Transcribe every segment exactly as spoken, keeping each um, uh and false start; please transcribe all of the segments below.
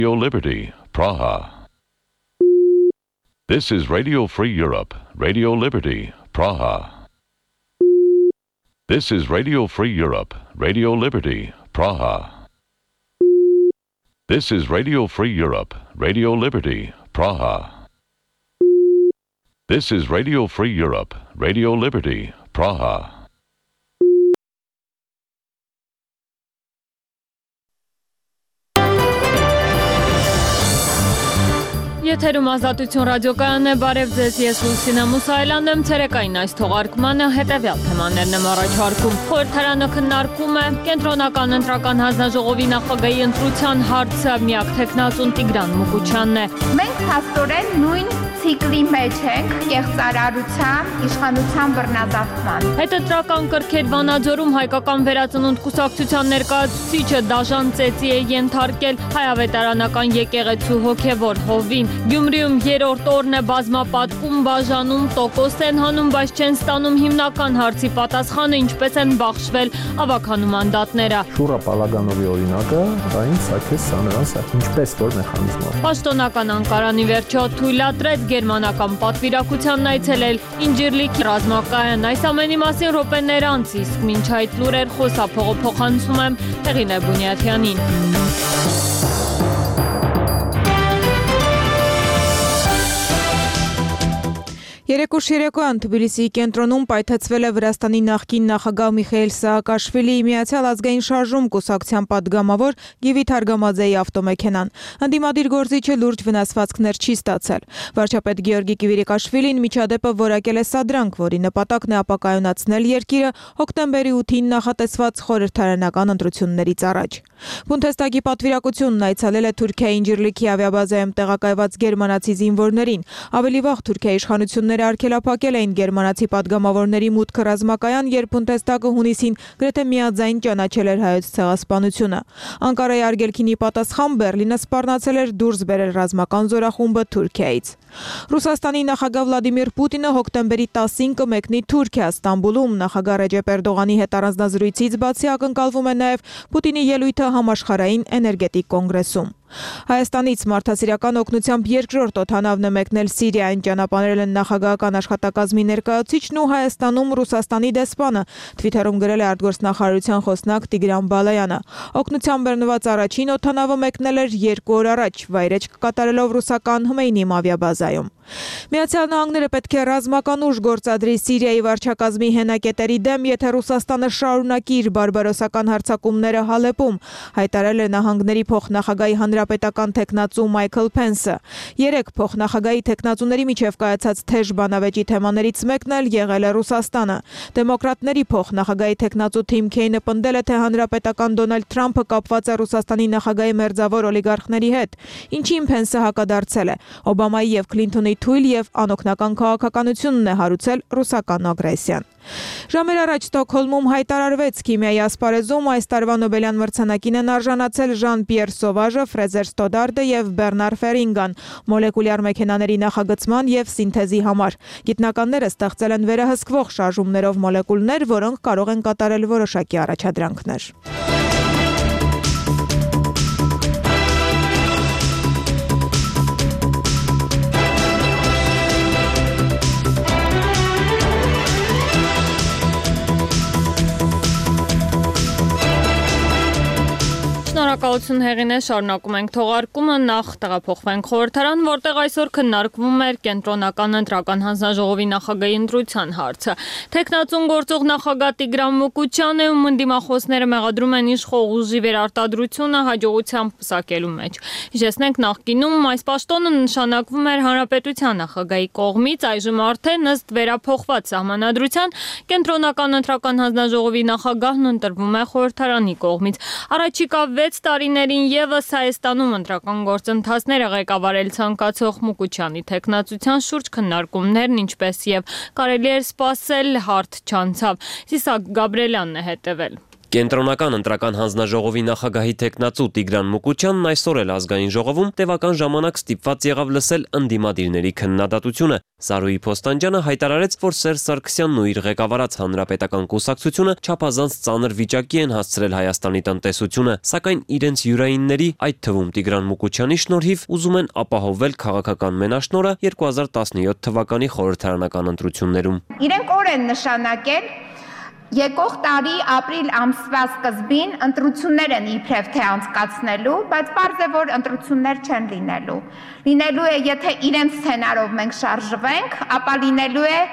Radio Liberty, Praha. This is Radio Free Europe, Radio Liberty, Praha. This is Radio Free Europe, Radio Liberty, Praha. This is Radio Free Europe, Radio Liberty, Praha. This is Radio Free Europe, Radio Liberty, Praha. Եթերում ազատություն ռադիոկայանն է, բարև ձեզ, ես Լուսինա Մուսայելյանն եմ, ցերեկային այս թողարկմանը հետևյալ թեմաներն եմ առաջարկում։ Խորհրդարանը քննարկում է Կենտրոնական ընտրական հանձնաժողովի նախագահի ընտրության հարցը, միակ թեկնածուն Տիգրան Մուկուչյանն է։ Մենք հաստորեն նույն ցիկլի մեջ ենք կեղծարարության, իշխանության բռնազավթման։ Հետընտրական կրքեր Վանաձորում հայկական վերածնունդ կուսակցության ներկայացուցիչը դաժան ծեծի է ենթարկել հայավետարանական եկեղեցու հոգևոր հովին։ Գյումրիում երրորդ օրն է բազմապատկում բաժանում, տոկոս են հանում, բայց չեն ստանում հիմնական հարցի պատասխանը, ինչպես են բաշխվել ավագանու մանդատները։ Շուրա Պալագանովի օրինակը դա ինձ սակես սա նրանց ինչպես որ մեխանիզմով։ Պաշտոնական Անկարանի վերջո թույլատրեց գերմանական պատվիրակությանն այցելել Ինջիրլիքի ռազմակայան։ Այս ամենի մասին րոպեներ անց, իսկ մինչ այդ լուրեր խոսափողը փոխանցում եմ Հեղինե Բունյաթյանին։ Երեկուշ երեկոյան Թբիլիսիի կենտրոնում պայթեցվել է Վրաստանի նախկին նախագահ Միխայիլ Սահակաշվիլիի Միացյալ ազգային շարժում կուսակցության պատգամավոր Գիվի Թարգամաձեի ավտոմեքենան։ Ընդդիմադիր գործիչը լուրջ վնասվածքներ չի ստացել։ Վարչապետ Գեորգի Կվիրիկաշվիլին միջադեպը որակել է սադրանք, որի նպատակն է ապակայունացնել երկիրը հոկտեմբերի ութին նախատեսված խորհրդարանական ընտրություններից առաջ։ Բունդեսթագի պատվիրակությունն այցելել է Թուրքիայի Ինջիրլիքի ավիաբազայում տեղակայված գերմանացի զինվորներին։ Ավելի վաղ Թուրքիայի իշխանությունները արգելափակել էին գերմանացի պատգամավորների մուտքը ռազմակայան, երբ Բունդեսթագը հունիսին գրեթե միաձայն ճանաչել էր հայոց ցեղասպանությունը։ Անկարայի արգելքինի պատասխան Բերլինը սպառնացել էր դուրս բերել ռազմական զորախումբը Թուրքիայից։ Ռուսաստանի նախագահ Վլադիմիր Պուտինը հոկտեմբերի տասին կմեկնի Թուրքիա, Ստամբուլում նախագահ Ռեջեփ Էրդողանի հետ առանձնազրույցից բացի ակնկալվում է նաև Պուտինի ելույթը համաշխարհային էներգետիկ կոնգրեսում։ Հայաստանից մարդասիրական օգնությամբ երկրորդ օդանավն է մեկնել Սիրիային, ճանապարհել են նախագահական աշխատակազմի ներկայացուցիչն ու Հայաստանում Ռուսաստանի դեսպանը, Թվիթերում գրել է արտգործնախարարության խոսնակ Տիգրան Բալայանը։ Օգնությամբ բեռնված առաջին օդանավը մեկնել էր երկու օր առաջ, վայրեջք կատարելով ռուսական Հմեյնիմ ավիաբազայում։ Միացյալ Նահանգները պետք է ռազմական ուժ գործադրի Սիրիայի վարչակազմի հենակետերի դեմ, եթե Ռուսաստանը շարունակի իր բարբարոսական հարձակումները Հալեպում, հայտարարել է նահանգների փոխնախագահի հանրապետական թեկնածու Մայքլ Փենսը։ Երեք փոխնախագահի թեկնածուների միջև կայացած թեժ բանավեճի թեմաներից մեկն էլ եղել է Ռուսաստանը։ Դեմոկրատների փոխնախագահի թեկնածու Թիմ Քեյնը պնդել է, թե հանրապետական Դոնալդ Թրամփը կապված է Ռուսաստանի նախագահի մերձավոր օլիգարխների հետ, ինչին Փենսը հակադարձել է։ Օբամայի եւ Քլինթոնի թույլ եւ անօգնական քաղաքականությունն է հարուցել ռուսական ագրեսիան։ Ժամեր առաջ Ստոկհոլմում հայտարարվեց քիմիայի ասպարեզում այս տարվա Նոբելյան մրցանակին են արժանացել Ժան-Պիեր Սովաժը, Ֆրեզեր Ստոդարդը եւ Բեռնար Ֆերինգան մոլեկուլյար մեքենաների նախագծման եւ սինթեզի համար։ Գիտնականները ստեղծել են վերահսկվող շարժումներով մոլեկուլներ, որոնք կարող են կատարել որոշակի առաջադրանքներ։ Շնորհակալություն Հեղինե, շարունակում ենք թողարկումը, նախ տեղափոխվենք խորհրդարան, որտեղ այսօր քննարկվում էր Կենտրոնական ընտրական հանձնաժողովի նախագահի ընտրության հարցը։ Թեկնածուն գործող նախագահ Տիգրան Մուկուչյանը ու ընդդիմախոսները մեղադրում են իշխող ուժի վերարտադրությունը հաջողությամբ պսակելու մեջ։ Հիշեցնենք, նախկինում այս պաշտոնը նշանակվում էր հանրապետության նախագահի կողմից, այժմ արդեն ըստ վերափոխված սահմանադրության Կենտրոնական ընտրական հանձնաժողովի նախագահն ընտրվում է խորհրդարանի կողմից։ Առաջիկա վեց տարիներին եւս Հայաստանում ընտրական գործընթացները ղեկավարել ցանկացող Մուկուչյանի թեկնածության շուրջ քննարկումներն, ինչպես եւ կարելի էր սպասել, հարթ չանցավ։ Սիսակ Գաբրելյանն է հետևել։ Կենտրոնական ընտրական հանձնաժողովի նախագահի տեխնացու Տիգրան Մուկուչյանն այսօր էլ ազգային ժողովում տևական ժամանակ ստիպված եղավ լսել ընդդիմադիրների քննադատությունը։ Զարուհի Փոստանջյանը հայտարարեց, որ Սերժ Սարգսյանն ու իր ղեկավարած Հանրապետական կուսակցությունը չափազանց ծանր վիճակի են հասցրել Հայաստանի տնտեսությունը, սակայն իրենց յուրայինների, այդ թվում Տիգրան Մուկուչյանի շնորհիվ ուզում են ապահովել քաղաքական մենաշնորհը երկու հազար տասնյոթ թվականի խորհրդարանական ընտրություններում։ Իրենք օր են նշանակել եկող տարի ապրիլ ամսվա սկզբին ընտրություններ են իբրև թե անցկացնելու, բայց պարզ է, որ ընտրություններ չեն լինելու։ Լինելու է, եթե իրենց սցենարով մենք շարժվենք, ապա լինելու է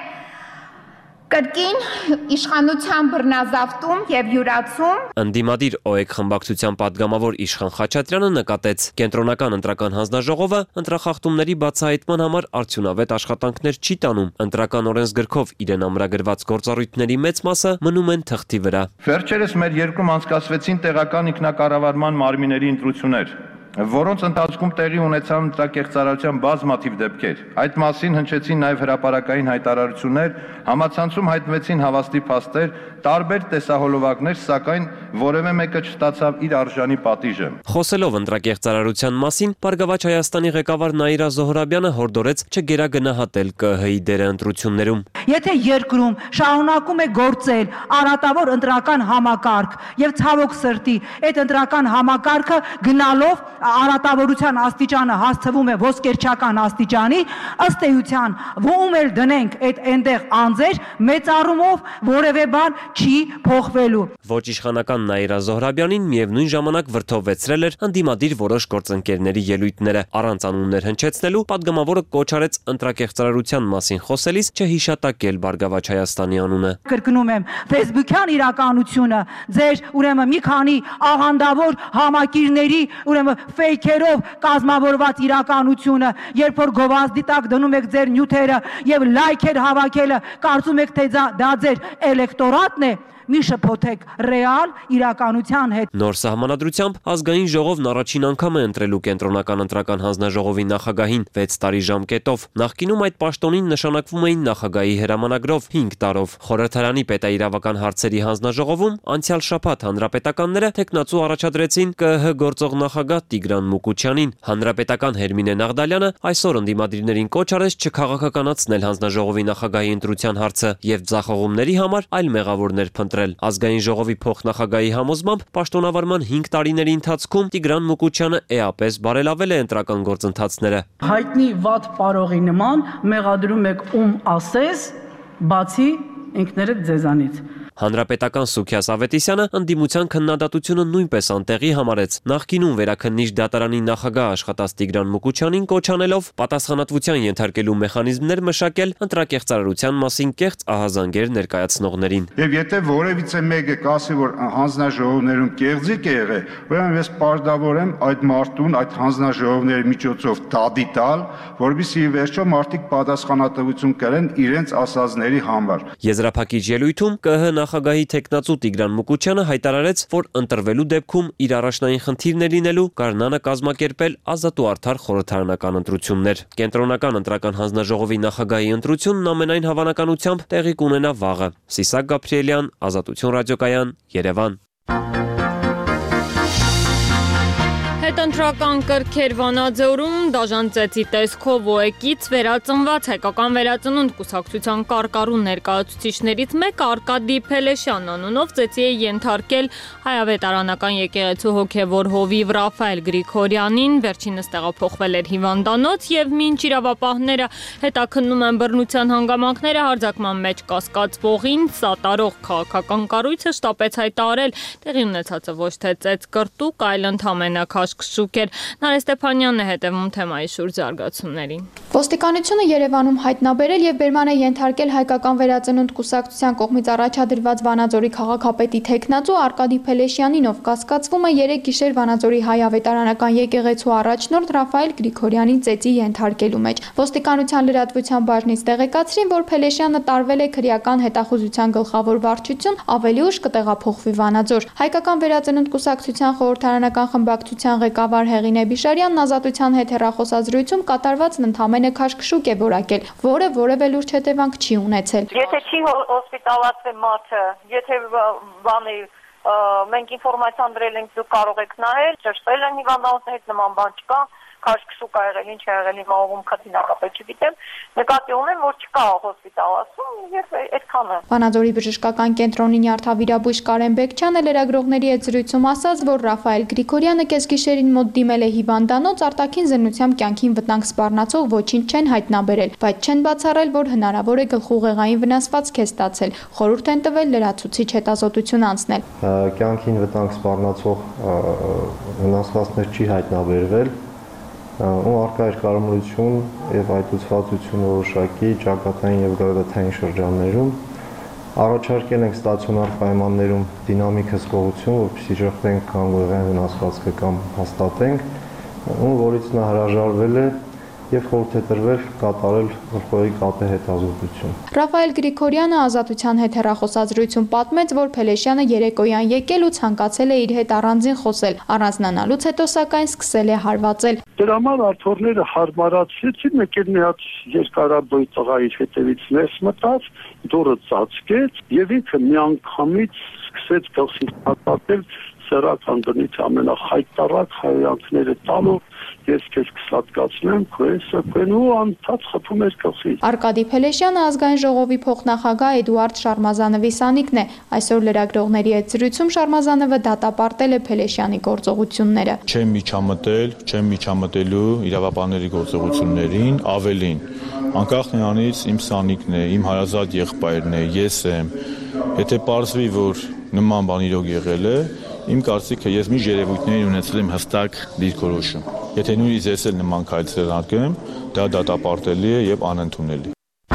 կրկին իշխանության բռնազավթում եւ յուրացում։ Ընդդիմադիր ՕԵԿ խմբակցության падգամավոր Իշխան Խաչատրյանը նկատեց, կենտրոնական ընտրական հանձնաժողովը ընտրախախտումների բացահայտման համար արդյունավետ աշխատանքներ չի տանում։ Ընտրական օրենսգրքով իրեն ամրագրված գործառույթների մեծ մասը մնում են թղթի վրա։ Վերջերս մեր երկրում անցկացվեցին տեղական ինքնակառավարման մարմինների ընտրություններ, որոնց ընթացքում տեղի ունեցան ընտրակեղծարարության բազմաթիվ դեպքեր։ Այդ մասին հնչեցին նաև հրապարակային հայտարարություններ, համացանցում հայտնվեցին հավաստի փաստեր, տարբեր տեսահոլովակներ, սակայն որևէ մեկը չստացավ իր արժանի պատիժը։ Խոսելով ընտրակեղծարարության մասին, Բարգավաճ Հայաստանի ղեկավար Նաիրա Զոհրաբյանը հորդորեց չգերագնահատել ԿԸՀ-ի դերը ընտրություններում։ Եթե երկրում շարունակում է գործել արատավոր ընտրական համակարգ եւ ցավոք սրտի այդ ընտրական համակարգը գնալով արատավորության աստիճանը հասցվում է ոսկերչական աստիճանի, ըստ էության ում էլ դնենք այդ այնտեղ անձեր, մեծ առումով որևէ բան չի փոխվելու։ Ոչ իշխանական Նաիրա Զոհրաբյանին միևնույն ժամանակ վրդովվեցրել էր ընդդիմադիր որոշ գործընկերների ելույթները։ Առանց անուններ հնչեցնելու падգամավորը կոչ արեց ընտրակեղծարարության մասին խոսելիս չհիշատակել Բարգավաճ Հայաստանի անունը։ Կրկնում եմ, Facebook-յան իրականությունը, ձեր ուրեմն մի քանի աղանդավոր համակիրների ուրեմն ֆեյքերով կազմավորված իրականությունը, երբ որ գովազդի տակ դնում եք ձեր նյութերը եւ լայքեր հավաքելը, կարծում եք թե դա ձեր էլեկտորատն է, մի շփոթեք ռեալ իրականության հետ։ Նոր սահմանադրությամբ ազգային ժողովն առաջին անգամ է ընտրելու կենտրոնական ընտրական հանձնաժողովի նախագահին վեց տարի ժամկետով։ Նախկինում այդ պաշտոնին նշանակվում էին նախագահի հրամանագրով հինգ տարով։ Խորհրդարանի պետաիրավական հարցերի հանձնաժողովում անցյալ շաբաթ հանրապետականները տեխնացու առաջադրեցին ԿԸՀ գործող նախագահ Տիգրան Մուկուչյանին։ Հանրապետական Հերմինե Նաղդալյանը այսօր ընդդիմադիրներին կոչ արեց չքաղաքականացնել հանձնաժողովի նախագահի ընտրության հարցը եւ ձախողումների համար այլ մեղավորներ փնտրել։ Ազգային ժողովի փոխնախագահի համոզմամբ պաշտոնավարման հինգ տարիների ընթացքում Տիգրան Մուկուչյանը էապես բարելավել է ընտրական գործընթացները։ Հայտնի վատ պարողի նման մեղադրում եք ում ասես, բացի ինքներդ ձեզանից։ Հանրապետական Սուքիաս Ավետիսյանը ընդդիմության քննադատությունը նույնպես անտեղի համարեց։ Նախկինում վերաքննիչ դատարանի նախագահ աշխատած Տիգրան Մուկուչյանին կոչ անելով պատասխանատվության ենթարկելու մեխանիզմներ մշակել ընտրակեղծարարության մասին կեղծ ահազանգեր ներկայացնողներին։ Եվ եթե որևիցե մեկը կասի, որ հանձնաժողովներում կեղծիք է եղել, ուրեմն ես պարտավոր եմ այդ մարդուն այդ հանձնաժողովների միջոցով դատի տալ, որովհետեւ ի վերջո մարդիկ պատասխանատվություն կրեն իրենց ասածների համար։ Եզրափակիչ ելույթում ԿԸՀ նախագահի տեխնացու Տիգրան Մուկուչյանը հայտարարեց, որ ընտրվելու դեպքում իր առաջնային խնդիրն է լինելու գարնանը կազմակերպել ազատ ու արդար խորհրդարանական ընտրություններ։ Կենտրոնական ընտրական հանձնաժողովի նախագահի ընտրությունն ամենայն հավանականությամբ տեղի կունենա վաղը։ Սիսակ Գաբրիելյան, Ազատություն ռադիոկայան, Երևան։ Հետընտրական կրքեր Վանաձորում դաժան ծեծի տեսքով ՕԵԿ-ից վերածնված հայկական վերածնունդ կուսակցության կարկառու ներկայացուցիչներից մեկը Արկադի Փելեշյան անունով ծեծի է ենթարկել հայավետարանական եկեղեցու հոգևոր հովիվ Ռաֆայել Գրիգորյանին, վերջինս տեղափոխվել էր հիվանդանոց եւ մինչ իրավապահները հետաքննում են բռնության հանգամանքները հարձակման մեջ կասկածվողին, սատարող քաղաքական կառույցը շտապեց հայտարարել տեղի ունեցածը ոչ թե ծեծ կրտուկ, այլ ընդհանրապես քաշքշուկ էր։ Նարէ Ստեփանյանն է հետևում թեմայի շուրջ զարգացումներին։ Ոստիկանությունը Երևանում հայտնաբերել եւ բերման է ենթարկել հայկական վերածնունդ կուսակցության կողմից առաջադրված Վանաձորի քաղաքապետի տեխնացու Արկադի Փելեշյանին, ով կասկածվում է երեք գիշեր Վանաձորի հայավետարանական եկեղեցու առաջնորդ Ռաֆայել Գրիգորյանի ծեծի ենթարկելու մեջ։ Ոստիկանության լրատվության բաժնից տեղեկացրին, որ Փելեշյանը տարվել է քրեական հետախուզության գլխավոր վարչություն, ավելի ուշ կտեղափոխվի Վանաձոր։ Հայկական վերածնունդ կուսակցության խորհրդարանական խմբակցության ղեկավար Հեղինե Բիշարյանն Ազատության հետ հեռախոսազրույցում կատարվածն ընդհանրապես քաշքշուկ է որակել, որը որևէ լուրջ հետևանք չի ունեցել։ Եթե չի հոսպիտալացվել մարդը, եթե բանի մենք ինֆորմացիա դրել ենք, դուք կարող եք նայել, ճշտել են հիվանդանոցը, հետ նման բան չկա, քաշքշուկ ա եղել, ինչ ա եղել, հիմա ողում քթի նակապետ չգիտեմ, նկատի ունեմ, որ չկա հոսպիտալացում եւ այդքանը։ Վանաձորի բժշկական կենտրոնի նյարդավիրաբույժ Կարեն Բեկչյանը լրագրողների հետ զրույցում ասաց, որ Ռաֆայել Գրիգորյանը կեսգիշերին մոտ դիմել է հիվանդանոց, արտաքին զննությամբ կյանքին վտանգ սպառնացող ոչինչ չեն հայտնաբերել, բայց չեն բացառել, որ հնարավոր է գլխուղեղային վնասվածք է ստացել։ Խորհուրդ են տվել լրացուցիչ հետազոտություն անցնել։ Կյանքին վտանգ սպառնացող վնասվածքներ չի հայտնաբերվել, ու առկա էր կարողություն եւ այդուցվածություն որոշակի ճակատային եւ գագաթային շրջաններում առաջարկել ենք ստացիոնար պայմաններում դինամիկ հսկողություն, որպեսզի շղթենք կանգուղեղային վնասվածքը կամ հաստատենք, ու որից նա հրաժարվել է եւ խորհուրդ է տրվել կատարել գլխուղեղի կապի հետազոտություն։ Ռաֆայել Գրիգորյանը Ազատության հետ հեռախոսազրույցում պատմեց, որ Փելեշյանը երեկոյան եկել ու ցանկացել է իր հետ առանձին խոսել, առանձնանալուց հետո սակայն սկսել է հարվածել։ Դրա համար աթոռները հարմարացրեցին, մեկ էլ մի հատ երկարաբոյ տղա իր հետևից ներս մտավ, դուռը ծածկեց եւ ինքը միանգամից սկսեց գլխին հատատել սեռական դնից ամենախայտարակ հայացքները տալով, ես քեզ կսատկացնեմ, քույսը քնու անթաց խփում էր գլխի։ Արկադի Փելեշյանը ազգային ժողովի փոխնախագահ Էդուարդ Շարմազանովի սանիկն է։ Այսօր լրագրողների հետ զրույցում Շարմազանովը դատապարտել է Փելեշյանի գործողությունները։ Չեմ միջամտել, չեմ միջամտելու իրավապահների գործողություններին, ավելին, անկախ նրանից իմ սանիկն է, իմ հարազատ եղբայրն է, ես եմ։ Եթե պարզվի, որ նման բան իրոք եղել է, իմ կարծիքը ես մի երևույթներին ունեցել եմ հստակ դիրքորոշում։ Եթե նույնիսկ ես էլ նման քայլեր անկեմ, դա դատապարտելի է եւ անընդունելի։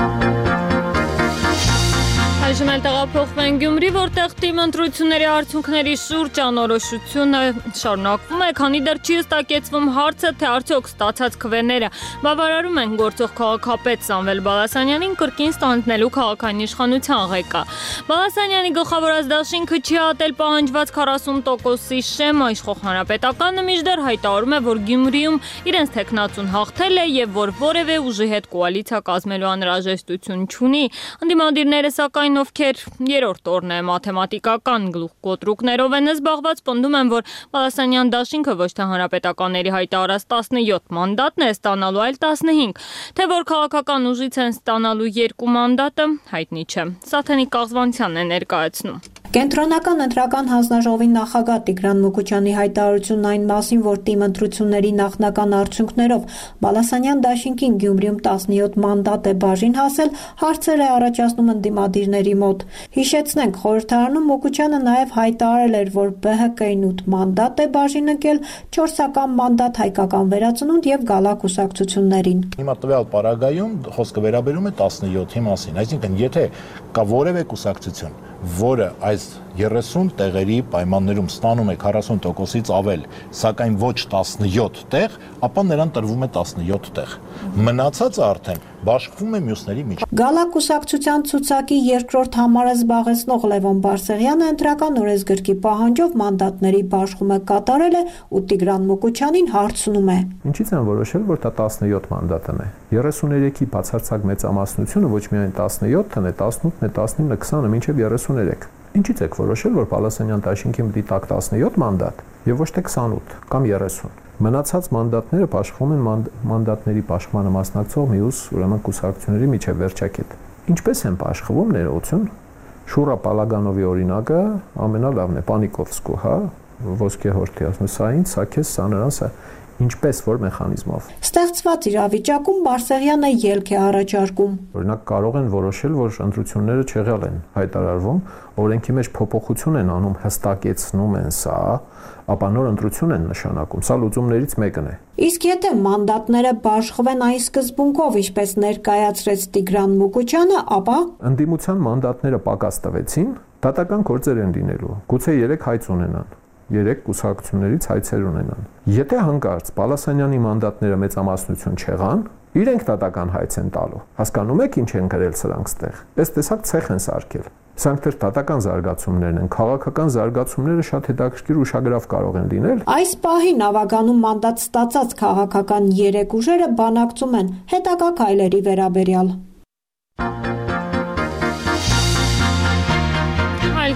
Այժմ էլ տեղափոխվենք Գյումրի, որտեղ թիմ ընտրությունների արդյունքների շուրջ անորոշությունը շարունակվում է, քանի դեռ չի հստակեցվում հարցը, թե արդյոք ստացած քվեները բավարարում են գործող քաղաքապետ Սամվել Բալասանյանին կրկին ստանձնելու քաղաքային իշխանության ղեկը։ Բալասանյանի գլխավորած դաշինքը չի հատել պահանջված քառասուն տոկոսի շեմը, իշխող հանրապետականը մինչդեռ հայտարարում է, որ Գյումրիում իրենց թեկնածուն հաղթել է եւ որ որևէ ուժի հետ կոալիցիա կազմելու անհրաժեշտություն չունի։ Ընդդիմադիրները սակայն ովքեր երրորդ օրն է մաթեմատիկական գլուխգոտրուկներով են զբաղված, պնդում են, որ Բալասանյան դաշինքը ոչ թե հանրապետականների հայտարարած տասնյոթ մանդատն է ստանալու, այլ տասնհինգ, թե որ քաղաքական ուժից են ստանալու երկու մանդատը, հայտնի չէ։ Սաթենիկ Կաղզվանցյանն է ներկայացնում։ Կենտրոնական ընտրական հանձնաժողովի նախագահ Տիգրան Մուկուչյանի հայտարարությունն այն մասին, որ թիմ ընտրությունների նախնական արդյունքներով Բալասանյան դաշինքին Գյումրիում տասնյոթ մանդատ է բաժին հասել, հարցեր է առաջացնում ընդդիմադիրների մոտ։ Հիշեցնենք, խորհրդարանում Մուկուչյանը նաև հայտարարել էր, որ B H K-ին ութ մանդատ է բաժին ընկել, չորսական մանդատ Հայկական վերածնունդ եւ Գալա կուսակցություններին։ Հիմա տվյալ պարագայում խոսքը վերաբերում է տասնյոթի մասին, այսինքն եթե կա որևէ կուսակցություն, որը այս երեսուն տեղերի պայմաններում ստանում է քառասուն տոկոսից ավել, սակայն ոչ տասնյոթ տեղ, ապա նրան տրվում է տասնյոթ տեղ։ Մնացածը արդեն բաշխվում է մյուսների միջև։ Գալա կուսակցության ցուցակի երկրորդ համարը զբաղեցնող Լևոն Բարսեղյանը ընտրական օրենսգրքի պահանջով մանդատների բաշխումը կատարել է ու Տիգրան Մուկուչյանին հարցնում է. Ինչից են որոշել, որ դա տասնյոթ մանդատն է։ երեսուներեքի բացարձակ մեծամասնությունը ոչ միայն տասնյոթն է, տասնութն է, տասնինը, քսանը, մինչև երեսուներեք։ Ինչից եք որոշել, որ Բալասանյան դաշինքին պիտի տակ տասնյոթ մանդատ եւ ոչ թե քսանութ կամ երեսուն։ Մնացած մանդատները բաշխվում են մанд, մանդատների բաշխմանը մասնակցող մյուս ուրեմն կուսակցությունների միջև վերջակետ։ Ինչպես են բաշխվում ներողություն։ Շուրա Պալագանովի օրինակը ամենալավն է, Պանիկովսկու, հա, ոսկե հորթի ասում, սա ինձ, սա քեզ, սա նրան, սա ինչպես որ մեխանիզմով։ Ստեղծված իրավիճակում Բարսեղյանը ելք է առաջարկում։ Օրինակ կարող են որոշել, որ ընտրությունները չեղյալ են հայտարարվում, օրենքի մեջ փոփոխություն են անում, հստակեցնում են սա, ապա նոր ընտրություն են նշանակում։ Սա լուծումներից մեկն է։ Իսկ եթե մանդատները բաշխվեն այն սկզբունքով, ինչպես ներկայացրեց Տիգրան Մուկուչյանը, ապա ընդդիմության մանդատները պակաս տվեցին, դատական գործեր են լինելու։ Գուցե երեք հայց ունենան։ Երեք կուսակցություններից հայցեր ունենան։ Եթե հանկարծ Բալասանյանի մանդատները մեծամասնություն չեղան, իրենք դատական հայց են տալու։ Հասկանում եք ինչ են գրել սրանք ստեղ։ Այս տեսակ ցեխ են սարքել։ Սրանք դեռ դատական զարգացումներն են, քաղաքական զարգացումները շատ հետաքրքիր ուշագրավ կարող են լինել։ Այս պահին Ավագանում մանդատ ստացած քաղաքական երեք ուժերը բանակցում են հետագա քայլերի վերաբերյալ։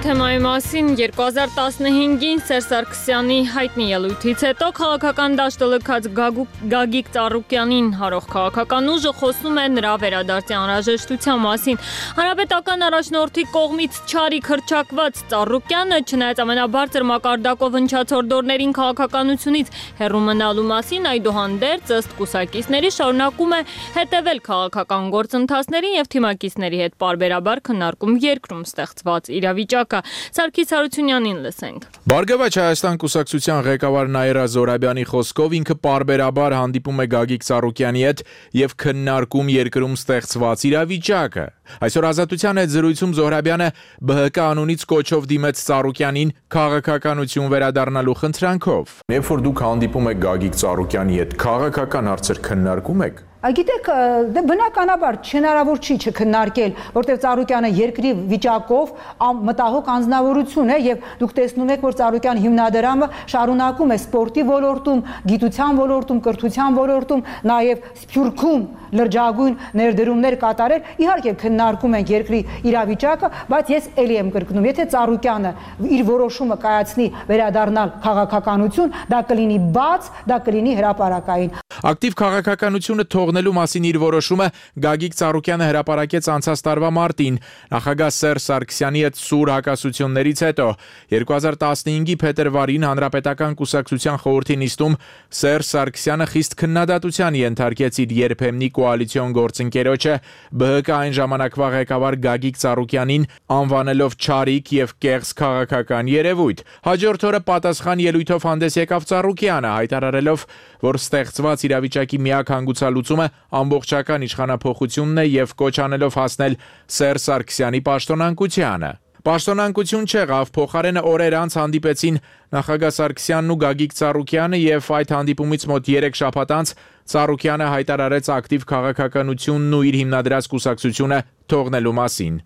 թեմայի մասին երկու հազար տասնհինգին Սերժ Սարգսյանի հայտնի ելույթից հետո քաղաքական դաշտը լքած Գագիկ Ծառուկյանին հարող քաղաքական ուժը խոսում է նրա վերադարձի անհրաժեշտության մասին։ Հանրապետական առաջնորդի կողմից չարիք հռչակված Ծառուկյանը, չնայած ամենաբարձր մակարդակով հնչած հորդորներին քաղաքականությունից հեռու մնալու մասին, այդուհանդերձ ըստ կուսակիցների շարունակում է հետևել քաղաքական գործընթացներին եւ թիմակիցների հետ պարբերաբար քննարկում երկրում ստեղծված իրավիճակը։ Սարգիս Հարությունյանին լսենք։ Բարգավաճ Հայաստան կուսակցության ղեկավար Նաիրա Զորաբյանի խոսքով ինքը պարբերաբար հանդիպում է Գագիկ Ծառուկյանի հետ եւ քննարկում երկրում ստեղծված իրավիճակը։ Այսօր Ազատության հետ զրույցում Զորաբյանը B H K անունից կոչով դիմեց Ծառուկյանին քաղաքականություն վերադառնալու խնդրանքով։ Երբ որ դուք հանդիպում եք Գագիկ Ծառուկյանի հետ, քաղաքական հարցեր քննարկում եք։ Գիտեք, դե բնականաբար չհնարավոր չի չքննարկել, որտեղ Ծառուկյանը երկրի վիճակով մտահոգ անձնավորություն է եւ դուք տեսնում եք, որ Ծառուկյան հիմնադրամը շարունակում է սպորտի ոլորտում, գիտության ոլորտում, կրթության ոլորտում, նաեւ Սփյուռքում լրջագույն ներդրումներ կատարել։ Իհարկե քննարկում ենք երկրի իրավիճակը, բայց ես ելի եմ կրկնում, եթե Ծառուկյանը իր որոշումը կայացնի վերադառնալ քաղաքականություն, դա կլինի բաց, դա կլինի հրապարակային։ Ակտիվ քաղաքականությունը թողնելու մասին իր որոշումը Գագիկ Ծառուկյանը հրապարակեց անցած տարվա մարտին նախագահ Սերժ Սարգսյանի հետ սուր հակասություններից հետո։ երկու հազար տասնհինգի փետրվարին Հանրապետական կուսակցության խորհրդի նիստում Սերժ Սարգսյանը խիստ քննադատության ենթարկեց իր երբեմնի կոալիցիոն գործընկերոջը B H K այն ժամանակվա ղեկավար Գագիկ Ծառուկյանին անվանելով չարիք եւ կեղծ քաղաքական երևույթ։ Հաջորդ օրը պատասխան ելույթով հանդես եկավ Ծառուկյանը, հայտարարելով, որ ստեղծված իրավիճակի միակ հանգուցալուծումը ամբողջական իշխանափոխությունն է եւ կոչ անելով հասնել Սերժ Սարգսյանի պաշտոնանկությանը։ Պաշտոնանկություն չեղավ, փոխարենը օրեր անց հանդիպեցին նախագահ Սարգսյանն ու Գագիկ Ծառուկյանը եւ այդ հանդիպումից մոտ երեք շաբաթ անց Ծառուկյանը հայտարարեց ակտիվ քաղաքականությունն ու իր հիմնադրած կուսակցությունը թողնելու մասին։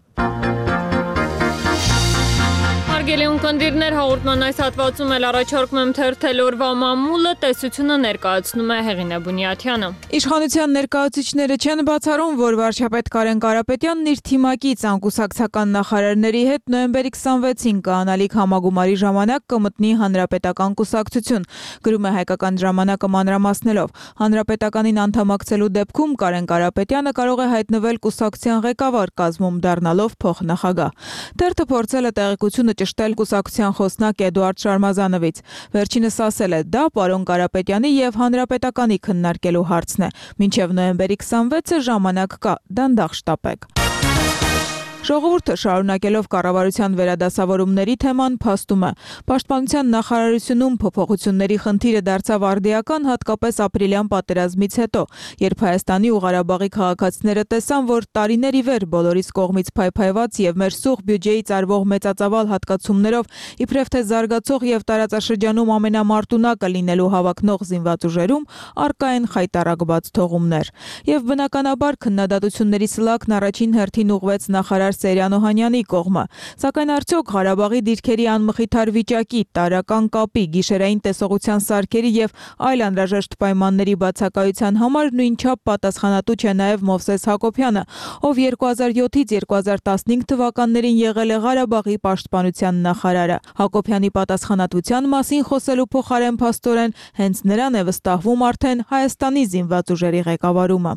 Հարգելի ունկնդիրներ, հաղորդման այս հատվածում էլ առաջարկում եմ թերթել օրվա մամուլը, տեսությունը ներկայացնում է Հեղինե Բունյաթյանը։ Իշխանության ներկայացուցիչները չեն բացառում, որ վարչապետ Կարեն Կարապետյանն իր թիմակից անկուսակցական նախարարների հետ նոյեմբերի քսանվեցին կանալիք համագումարի ժամանակ կմտնի Հանրապետական կուսակցություն, գրում է Հայկական ժամանակը մանրամասնելով։ Հանրապետականին անդամակցելու դեպքում Կարեն Կարապետյանը կարող է հայտնվել կուսակցության ղեկավար կազմում դառնալով փոխնախագահ։ Թերթը փորձել է տեղեկությունը ճշտել կուսակցության խոսնակ Էդուարդ Շարմազանովից։ Վերջինս ասել է, դա պարոն Կարապետյանի եւ Հանրապետականի քննարկելու հարցն է։ Մինչեւ նոյեմբերի քսանվեցը ժամանակ կա, դանդաղ շտապեք։ Ժողովուրդը շարունակելով կառավարության վերադասավորումների թեման փաստում է։ Պաշտպանության նախարարությունում փոփոխությունների խնդիրը դարձավ արդիական, հատկապես ապրիլյան պատերազմից հետո, երբ Հայաստանի ու Ղարաբաղի քաղաքացիները տեսան, որ տարիներ ի վեր բոլորիս կողմից փայփայված եւ մեր սուղ բյուջեից արվող մեծածավալ հատկացումներով իբրև թե զարգացող եւ տարածաշրջանում ամենամարտունակը լինելու հավակնող զինված ուժերում արկա են խայտառակված թողումներ։ Եվ բնականաբար քննադատությունների սլակն առաջին հերթին ուղղվեց նախարար Սերյան Օհանյանի կողմը, սակայն արդյոք Ղարաբաղի դիրքերի անմխիթար վիճակի, տարրական կապի, գիշերային տեսողության սարքերի եւ այլ անհրաժեշտ պայմանների բացակայության համար նույնչափ պատասխանատու չէ նաեւ Մովսես Հակոբյանը, ով երկու հազար յոթից երկու հազար տասնհինգ թվականներին եղել է Ղարաբաղի պաշտպանության նախարարը։ Հակոբյանի պատասխանատվության մասին խոսելու փոխարեն փաստորեն հենց նրան է վստահվում արդեն Հայաստանի զինված ուժերի ղեկավարումը։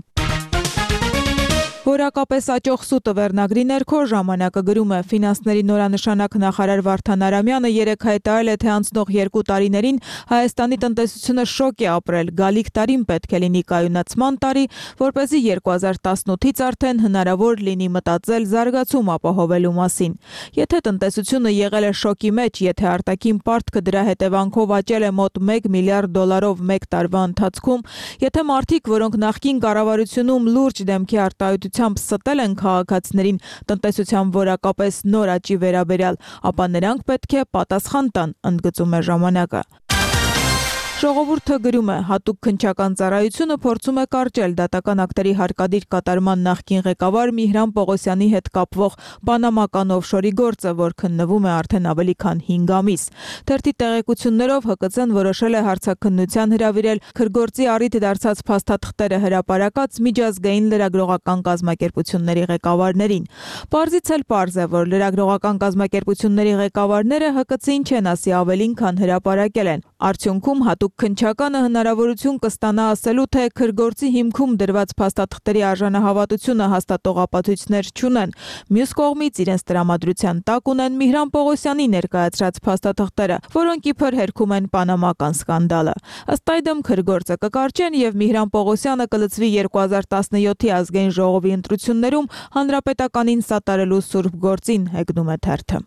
Որակապես աճող սուտը վերնագրի ներքո ժամանակը գրում է ֆինանսների նորանշանակ նախարար Վարդան Արամյանը երեկ հայտարարել է, թե անցնող երկու տարիներին Հայաստանի տնտեսությունը շոկ է ապրել, գալիք տարին պետք է լինի կայունացման տարի, որպեսզի երկու հազար տասնութից արդեն հնարավոր լինի մտածել զարգացում ապահովելու մասին։ Եթե տնտեսությունը եղել է շոկի մեջ, եթե արտաքին պարտքը դրա հետևանքով աճել է մոտ մեկ միլիարդ դոլարով մեկ տարվա ընթացքում, եթե մարդիկ, որոնք նախկին կառավարությունում լուրջ դեմքի արտահայտությամբ ստել են քաղաքացիներին տնտեսության որակապես նոր աճի վերաբերյալ, ապա նրանք պետք է պատասխան տան, ընդգծում է ժամանակը։ Ժողովուրդը գրում է, հատուկ քննչական ծառայությունը փորձում է կարճել դատական ակտերի հարկադիր կատարման նախկին ղեկավար Միհրան Պողոսյանի հետ կապվող պանամական օֆշորի գործը, որ քննվում է արդեն ավելի քան հինգ ամիս։ Թերթի տեղեկություններով Հ Կ Ց-ն որոշել է հարցաքննության հրավիրել քրգործի առիթ դարձած փաստաթղթերը հրապարակած միջազգային լրագրողական կազմակերպությունների ղեկավարներին։ Պարզից էլ պարզ է, որ լրագրողական կազմակերպությունների ղեկավարները Հ Կ Ց-ին չեն ասի ավելին, քան հրապարակել են։ Արդյունքում հատուկ քննչականը հնարավորություն կստանա ասելու, թե քրգործի հիմքում դրված փաստաթղթերի արժանահավատությունը հաստատող ապացույցներ չունեն։ Մյուս կողմից իրենց տրամադրության տակ ունեն Միհրան Պողոսյանի ներկայացրած փաստաթղթերը, որոնք իբր հերքում են պանամական սկանդալը։ Ըստ այդմ քրգործը կկարճեն եւ Միհրան Պողոսյանը կլծվի երկու հազար տասնյոթի ազգային ժողովի ընտրություններում հանրապետականին սատարելու սուրբ գործին, հեգնում է թերթը։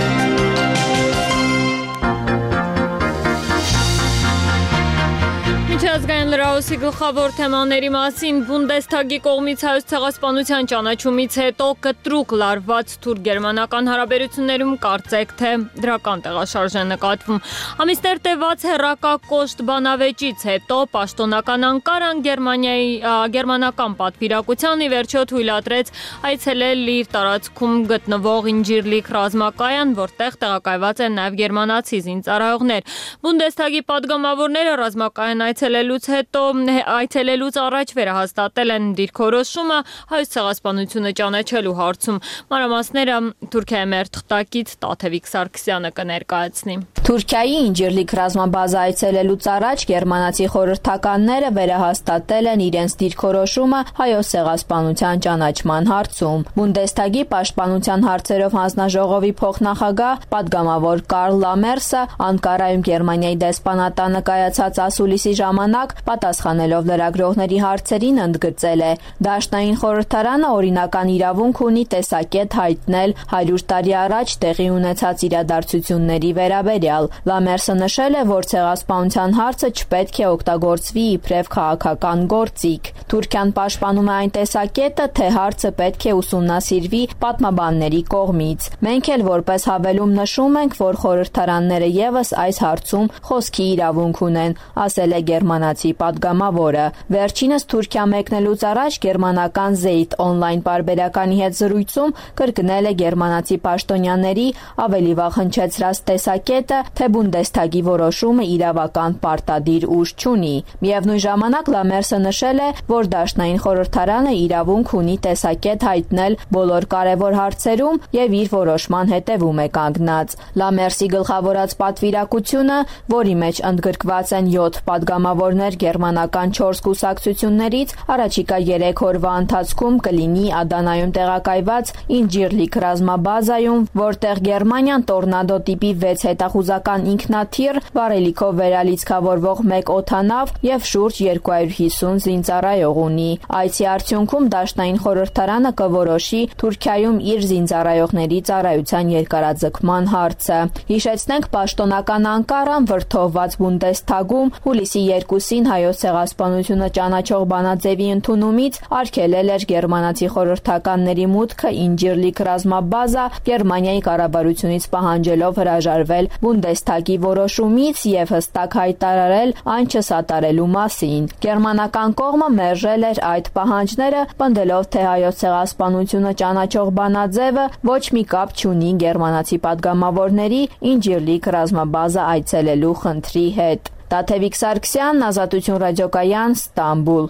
Միջազգային լրահոսի գլխավոր թեմաների մասին Բունդեսթագի կողմից Հայոց ցեղասպանության ճանաչումից հետո կտրուկ լարված թուրք-գերմանական հարաբերություններում կարծեք թե դրական տեղաշարժ է նկատվում։ Ամիսներ տևած հեռակակոշտ բանավեճից հետո պաշտոնական Անկարան Գերմանիայի գերմանական պատվիրակության ի վերջո թույլատրեց այցելել իր տարածքում գտնվող Ինջիրլիկ ռազմակայան, որտեղ տեղակայված են նաև գերմանացի զինծառայողներ։ Բունդեսթագի падգամավորները ռազմակայան այցելելուց հետո այցելելուց առաջ վերահաստատել են դիրքորոշումը հայոց ցեղասպանությունը ճանաչելու հարցում։ Մանրամասները Թուրքիայի մեր թղթակից Տաթևիկ Սարգսյանը կներկայացնի։ Թուրքիայի Ինջիրլիկ ռազմաբազա այցելելուց առաջ գերմանացի խորհրդականները վերահաստատել են իրենց դիրքորոշումը հայոց ցեղասպանության ճանաչման հարցում։ Բունդեսթագի պաշտպանության հարցերով հանձնաժողովի փոխնախագահ падգամավոր Կարլ Լամերսը Անկարայում Գերմանիայի դեսպանատանը կայացած ասուլիսի ժամանակ պատասխանելով լրագրողների հարցերին ընդգծել է. Դաշնային խորհրդարանը օրինական իրավունք ունի տեսակետ հայտնել հարյուր տարի առաջ տեղի ունեցած իրադարձությունների վերաբերյալ։ Լամերսը նշել է, որ ցեղասպանության հարցը չպետք է օգտագործվի իբրև քաղաքական գործիք։ Թուրքիան պաշտպանում է այն տեսակետը, թե հարցը պետք է ուսումնասիրվի պատմաբանների կողմից։ Մենք էլ որպես հավելում նշում ենք, որ խորհրդարանները եւս այս հարցում խոսքի իրավունք ունեն, ասել է գերմանացի падգամավորը։ Վերջինս Թուրքիա մեկնելուց առաջ գերմանական Zeit on-line պարբերականի հետ զրույցում կրկնել է գերմանացի պաշտոնյաների ավելի վաղ հնչեցրած տեսակետը, թե Բունդեսթագի որոշումը իրավական պարտադիր ուժ չունի։ Միևնույն ժամանակ Լամերսը նշել է, որ Դաշնային խորհրդարանը իրավունք ունի տեսակետ հայտնել բոլոր կարևոր հարցերում եւ իր որոշման հետևում է կանգնած։ Լամերսի գլխավորած պատվիրակությունը, որի մեջ ընդգրկված են յոթ падգամավորներ գերմանական չորս կուսակցություններից, առաջիկա երեք օրվա ընթացքում կլինի Ադանայում տեղակայված Ինջիրլիկ ռազմաբազայում, որտեղ Գերմանիան տորնադո տիպի վեց հետախուզական ինքնաթիռ, վառելիքով վերալիցքավորվող մեկ օդանավ եւ շուրջ երկու հարյուր հիսուն զինծառայող ունի։ Այցի արդյունքում Դաշնային խորհրդարանը կորոշի Թուրքիայում իր զինծառայողների ծառայության երկարաձգման հարցը։ Հիշեցնենք, պաշտոնական Անկարան վրթովված Բունդեսթագում հուլիսի երկուսին հայոց ցեղասպանությունը ճանաչող բանաձևի ընդունումից արգելել էր գերմանացի խորհրդականների մուտքը Ինջիրլիկ ռազմաբազա, Գերմանիայի կառավարությունից պահանջելով հրաժարվել Բունդեսթագի որոշումից եւ հստակ հայտարարել այն չսատարելու մասին։ Գերմանական կողմը մերժել էր այդ պահանջները, պնդելով, թե հայոց ցեղասպանությունը ճանաչող բանաձևը ոչ մի կապ չունի գերմանացի падգամավորների Ինջիրլիկ ռազմաբազա այցելելու խնդրի հետ։ Տաթևիկ Սարգսյան, Ազատություն ռադիոկայան, Ստամբուլ։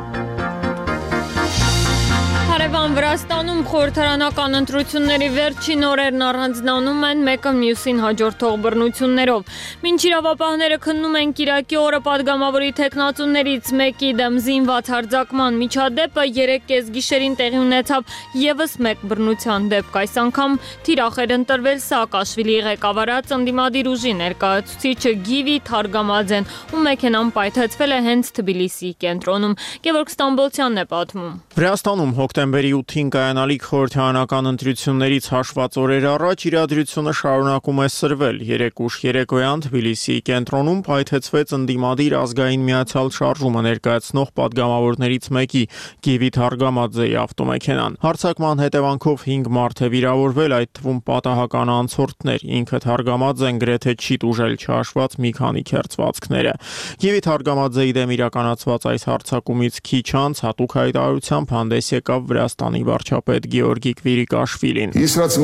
Հարևան Վրաստանում խորհրդարանական ընտրությունների վերջին օրերն առանձնանում են մեկը մյուսին հաջորդող բռնություններով։ Մինչ իրավապահները քննում են Կիրակի օրը падգամավորի թեկնածուներից մեկի դեմ զինված հարձակման միջադեպը, երեկ կեսգիշերին տեղի ունեցավ եւս մեկ բռնության դեպք։ Այս անգամ թիրախ էր ընտրվել Սաակաշվիլիի ղեկավարած ընդդիմադիր ուժի ներկայացուցիչը Գիվի Թարգամաձեն, ում մեքենան պայթեցվել է հենց Թբիլիսիի կենտրոնում։ Գևորգ Ստամբոլցյանն է պատմում։ Վրաստանում հոկտեմբերի Նոյեմբերի ութին կայանալիք խորհրդարանական ընտրություններից հաշված օրեր առաջ իրադրությունը շարունակում է սրվել։ Երեկ ուշ երեկոյան Թբիլիսիի կենտրոնում փայթեցվեց ընդդիմադիր ազգային միացյալ շարժումը ներկայացնող պատգամավորներից մեկի՝ Գիվի Թարգամաձեի ավտոմեքենան։ Հարձակման հետևանքով հինգ մարդ է վիրավորվել, այդ թվում պատահական անցորդներ։ Ինքը Թարգամաձեն գրեթե չի տուժել, չհաշված մի քանի քերծվածքները։ Գիվի Թարգամաձեի դեմ իրականացված այս հարձակումից քիչ անց հատուկ հայտարարությամբ հանդես եկավ Վրաստանի վարչապետ Գեորգի Կվիրիկաշվիլին։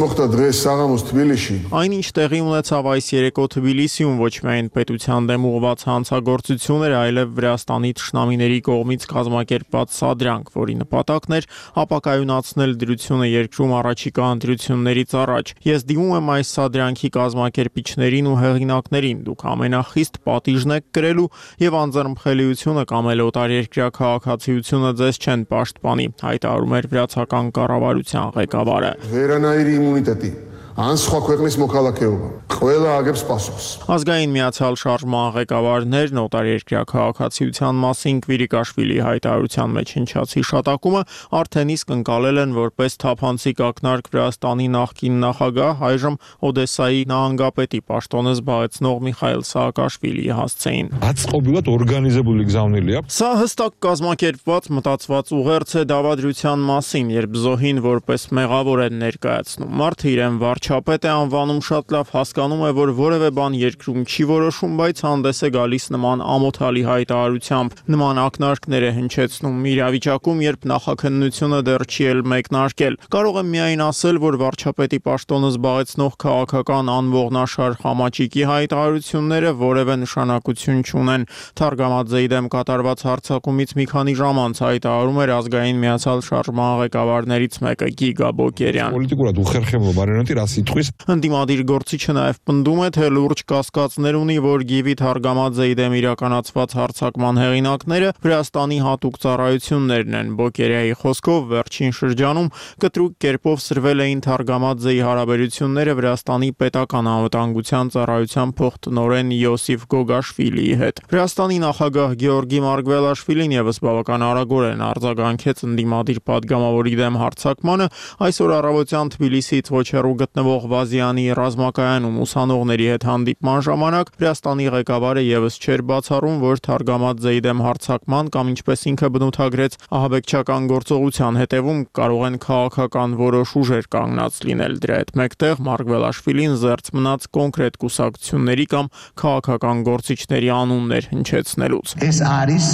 Այնինչ տեղի ունեցավ այս երեկո Թբիլիսիում ոչ միայն պետության դեմ ուղղված հանցագործություն էր, այլև Վրաստանի թշնամիների կողմից կազմակերպված սադրանք, որի նպատակն էր ապակայունացնել դրությունը երկրում առաջիկա ընտրություններից առաջ։ Ես դիմում եմ այս սադրանքի կազմակերպիչներին ու հեղինակներին, դուք ամենախիստ պատիժն եք կրելու եւ անձեռնմխելիությունը կամ էլ օտարերկրյա քաղաքացիությունը ձեզ չեն պաշտպանի, հայտարարում էր վրացական կառավարության ղեկավարը։ Վերանայրի իմունիտետի անսխա քույրնից մոքալակեով ყველა ագებს պասոս Ազգային միացյալ շարժման ղեկավարներն օտարերկրյա քաղաքացիության մասին Կվիրիկաշվիլի հայտարարության մեջ հնչած հիշատակումը արդեն իսկ ընկալել են որպես թափանցիկ ակնարկ Վրաստանի նախկին նախագահ, այժմ Օդեսայի նահանգապետի պաշտոնը զբաղեցնող Միխայել Սաակաշվիլիի հասցեին։ Հացկոբիլատ օրգանիզებული գզավնելի է։ Սա հստակ կազմակերպված մտածված ուղերձ է դավադրության մասին, երբ զոհին որպես մեղավոր են ներկայացնում։ Մարդը իրեն վարչապետ է անվանում, շատ լավ հասկանում է, որ որևէ բան երկրում չի որոշում, բայց հանդես է գալիս նման ամոթալի հայտարարությամբ, նման ակնարկներ է հնչեցնում իրավիճակում, երբ նախաքննությունը դեռ չի էլ մեկնարկել։ Կարող եմ միայն ասել, որ վարչապետի պաշտոնը զբաղեցնող քաղաքական անողնաշար Խամաճիկի հայտարարությունները որևէ նշանակություն չունեն։ Թարգամաձեի դեմ կատարված հարձակումից մի քանի ժամ անց հայտարարում էր ազգային միացյալ շարժման ղեկավարներից մեկը Գիգա Բոկերյան։ Պոլիտիկურად ուխերխեմը բարենտի ռասիտխույս Ընդդիմադիր գործիչը նաև պնդում է, թե լուրջ կասկածներ ունի, որ Գիվի Թարգամաձեի դեմ իրականացված հարձակման հեղինակները Վրաստանի հատուկ ծառայություններն են։ Բոկերյայի խոսքով վերջին շրջանում կտրուկ կերպով սրվել էին Թարգամաձեի հարաբերությունները Վրաստանի պետական անվտանգության ծառայության փոխտնօրեն Յոսիֆ Գոգաշվիլիի հետ։ Վրաստանի նախագահ Գեորգի Մարգվելաշվիլին եւս բավական արագորեն արձագանքեց ընդդիմադիր падգամավորի դեմ հարձակմանը։ Այսօր առավոտյան Թբիլիսիից ոչ հեռու գտնվող Վազյանի ռազմակայանում ուսանողների հետ հանդիպման ժամանակ Վրաստանի ղեկավարը եւս չէր բացառում, որ Թարգամաձեի դեմ հարձակման կամ ինչպես ինքը բնութագրեց ահաբեկչական գործողության հետևում կարող են քաղաքական որոշ ուժեր կանգնած լինել։ Դրա հետ մեկտեղ Մարգվելաշվիլին զերծ մնաց կոնկրետ կուսակցությունների կամ քաղաքական գործիչների անուններ հնչեցնելուց։ Էս արիս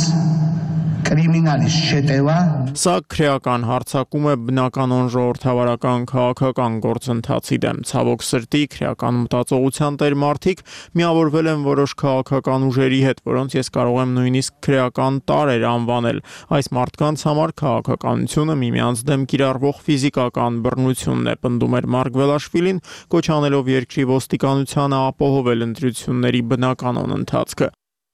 կրիմինալիս շետեվա Սա քրեական հարձակում է բնականon ժողովրդավարական քաղաքական գործընթացի դեմ։ Ցավոք սրտի քրեական մտածողության տեր մարդիկ միավորվել են որոշ քաղաքական ուժերի հետ, որոնց ես կարող եմ նույնիսկ քրեական տարեր անվանել։ Այս մարդկանց համար քաղաքականությունը միմյանց դեմ կիրառվող ֆիզիկական բռնությունն է, պնդում էր Մարգվելաշվիլին, կոչ անելով երկրի ոստիկանությանը ապահովել ընտրությունների բնականon ընթացքը։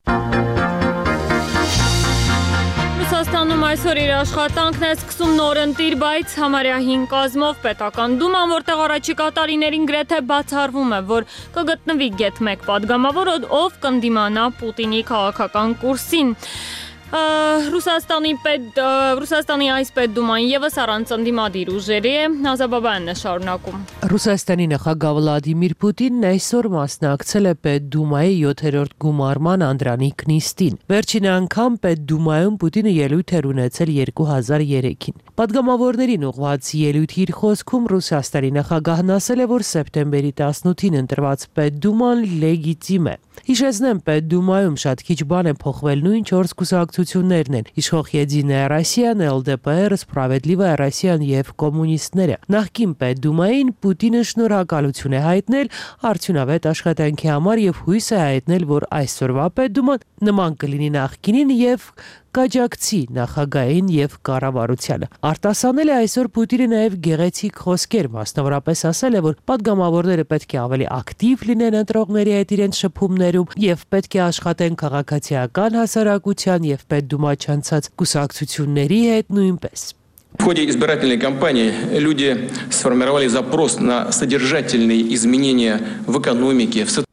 Ռուսաստանում այսօր իր աշխատանքն է սկսում նորընտիր, բայց համարյա հին կազմով պետական դուման, որտեղ առաջիկա տարիներին գրեթե բացառվում է, որ կգտնվի գեթ մեկ падգամավոր, ով կընդդիմանա Պուտինի քաղաքական կուրսին։ Ռուսաստանի պետ Ռուսաստանի այս պետդուման եւս առանց ընդդիմադիր ուժերի է, Նազաբաբյանն է շարունակում։ Ռուսաստանի նախագահ Վլադիմիր Պուտինն այսօր մասնակցել է պետդումայի յոթերորդ գումարման անդրանիկ նիստին։ Վերջին անգամ պետդումայում Պուտինը ելույթ էր ունեցել երկու հազար երեքին։ Պատգամավորներին ուղղված ելույթի իր խոսքում Ռուսաստանի նախագահն ասել է, որ սեպտեմբերի տասնութին ընտրված պետդուման լեգիտիմ է։ Հիշեցնեմ, պետդումայում շատ քիչ բան է փոխվել, նույն չորս կուսակցություններն են՝ Իշխող Եդիная Ռոսիան, Էլ Դե Պե Էր, Սպրավեդլիվայա Ռոսիան եւ կոմունիստները։ Նախկին պետդումային Պուտինը շնորհակալություն է հայտնել արդյունավետ աշխատանքի համար եւ հույս է հայտնել, որ այսօրվա պետդուման նման կլինի նախկինին եւ կաջակցի նախագահին եւ կառավարությանը։ Արտասանել է այսօր Պուտինը նաեւ գեղեցիկ խոսքեր, մասնավորապես ասել է, որ պատգամավորները պետք է ավելի ակտիվ լինեն ընտրողների հետ իրենց շփումներում եւ պետք է աշխատեն քաղաքացիական հասարակության եւ պետդումա չանցած կուսակցությունների հետ նույնպես։ В ходе избирательной кампании люди сформировали запрос на содержательные изменения в экономике, в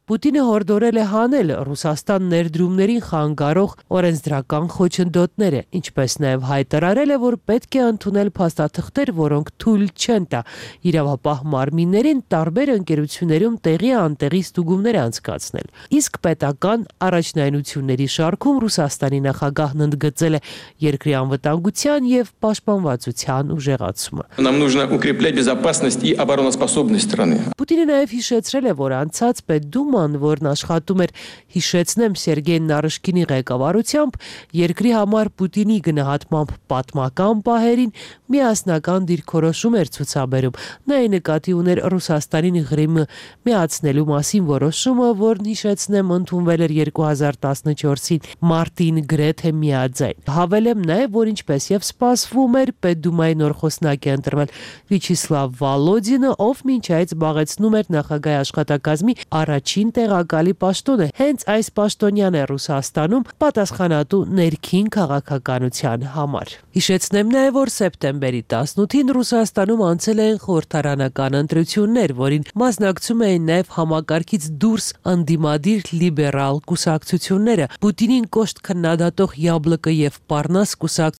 Պուտինը հորդորել է հանել Ռուսաստան ներդրումներին խանգարող օրենսդրական խոչընդոտները, ինչպես նաև հայտարարել է, որ պետք է ընդունել փաստաթղթեր, որոնք թույլ չեն տա իրավապահ մարմիններին տարբեր ընկերություններում տեղի անտեղի ստուգումներ անցկացնել։ Իսկ պետական առաջնայնությունների շարքում Ռուսաստանի նախագահն ընդգծել է երկրի անվտանգության եւ պաշտպանվածության ուժեղացումը։ Нам нужно укреплять безопасность и обороноспособность страны. Պուտինը նաև հիշեցրել է, որ անցած Պետդուման, որն աշխատում էր, հիշեցնեմ, Սերգեյ Նարիշկինի ղեկավարությամբ, երկրի համար Պուտինի գնահատմամբ պատմական պահերին միասնական դիրքորոշում էր ցուցաբերում։ Նա ի նկատի ուներ Ռուսաստանին Ղրիմը միացնելու մասին որոշումը, որն հիշեցնեմ ընդունվել էր երկու հազար տասնչորսին մարտին գրեթե միաձայն։ Հավելեմ նաև, որ ինչպես եւ սպասվում էր, Պետդումայի նոր խոսնակ է ընտրվել Վիչիսլավ Վալոդինը, ով մինչ այդ զբաղեցնում էր նախագահի աշխատակազմի առաջին տեղակալի պաշտոնը։ Հենց այս պաշտոնյան է Ռուսաստանում պատասխանատու ներքին քաղաքականության համար։ Հիշեցնեմ նաև, որ սեպտեմբերի տասնութին Ռուսաստանում անցել են խորհրդարանական ընտրություններ, որին մասնակցում էին նաև համակարգից դուրս անդիմադիր լիբերալ կուսակցությունները։ Պուտինին կոշտ քննադատող Յաբլոկը եւ Պարնաս կուսակցությունները